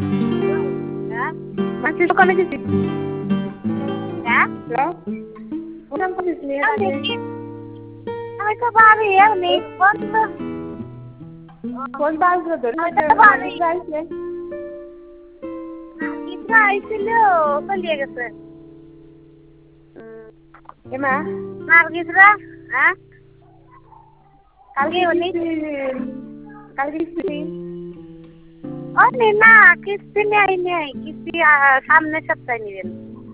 হ্যাঁ মাছের দোকানে গেছি। হ্যাঁ হ্যালো, প্রণাম করিস নি আগে। আমি তো বাড়ি এমনি বন্ধ ফোনটা আসলো ধরে আমি তো বাড়ি আসলে ইসরা আইছিল চলিয়ে গেছে এমা নার্গিসরা হ্যাঁ কালকে কি বলি কালকে কিস্তি অনে না কিস্তি নেই নেই কিস্তি সামনে সপ্তাহে নেবেন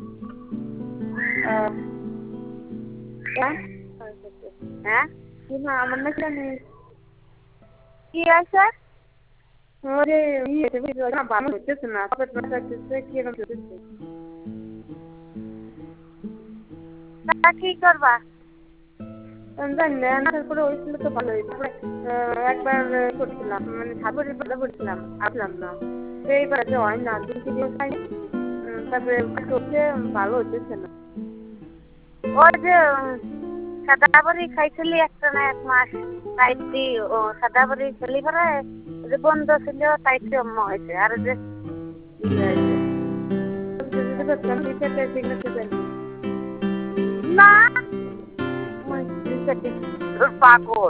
হ্যাঁ এমা আমার না জানি কি আছে ওরে ইয়ে ভালো হচ্ছে না কবে করতেছে কি এরকম হচ্ছে তা কি করবা জানি না আনার পরে হয়েছিল তো ভালো হয়েছিল একবার করছিলাম মানে ঠাকুরের বেলা করছিলাম আসলাম না এইবার যে হয় না 2-3 দিন খাই তারপরে হচ্ছে ভালো হচ্ছে না ওই যে সাদাবড়ি খাইছিলি একটা না 1 মাস তাইতি ও সাদাবড়ি খেলি পরে যে বন্ধ ছিল তাইতে অম্ম হয়েছে আর যে না পাগল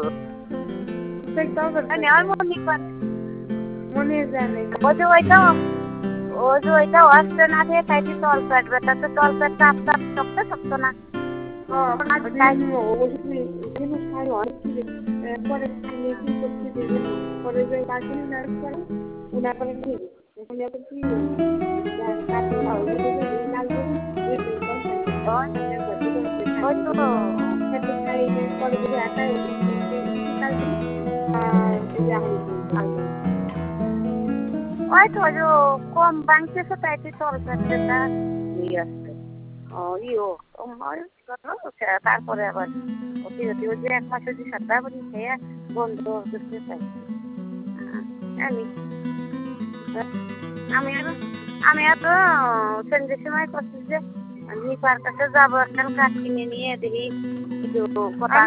আর মনে জানে ওইটা আসতে না দিয়ে তাইতে তল পেট ব্যথা তো তল পেট চাপ চাপ শক্ত না পরে যে কাকিনি নার্স করে উনার পরে কি এখন এত কি কাকিনি ওই তো ওই তো যে কম বাংছে তাইতে তল পেট ব্যথা নিয়ে আসছে তারপরে আবার অতি অতি ওই যে 1 মাস যদি সাদাবড়ি খেয়ে বন্ধ করতে চাই আমি এত সন্ধ্যের সময় করছি যে নিপার কাছে যাবো একটা কাঠ কিনে নিয়ে দেখি একটু কথা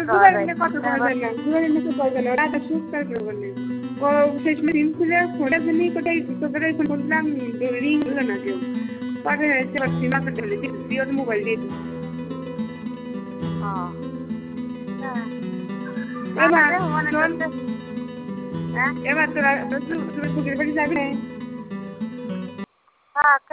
শেষ দিন খুলে ফোনটা জন্য কোথায় তোদের ফোন করলাম রিং হলো না কেউ পরে সীমা করতে বলে দিও মোবাইল দিয়ে এবার তোরা পুকুরের বাড়ি যাবে